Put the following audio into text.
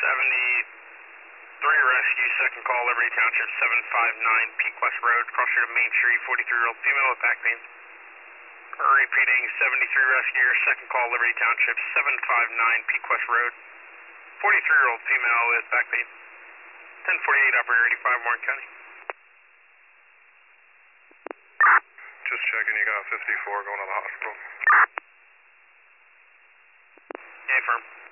Rescue, second call, Liberty Township, 759 Peak West Road, cross street of Main Street, 43-year-old female with back pain. Repeating, 73 Rescue, second call, Liberty Township, 759 Peak West Road, 43-year-old female with back pain. 1048, operator 85, Warren County. Just checking, you got 54 going to the hospital. Yeah, firm.